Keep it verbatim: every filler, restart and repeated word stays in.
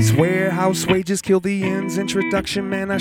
Warehouse wages kill the ends. Introduction, man, I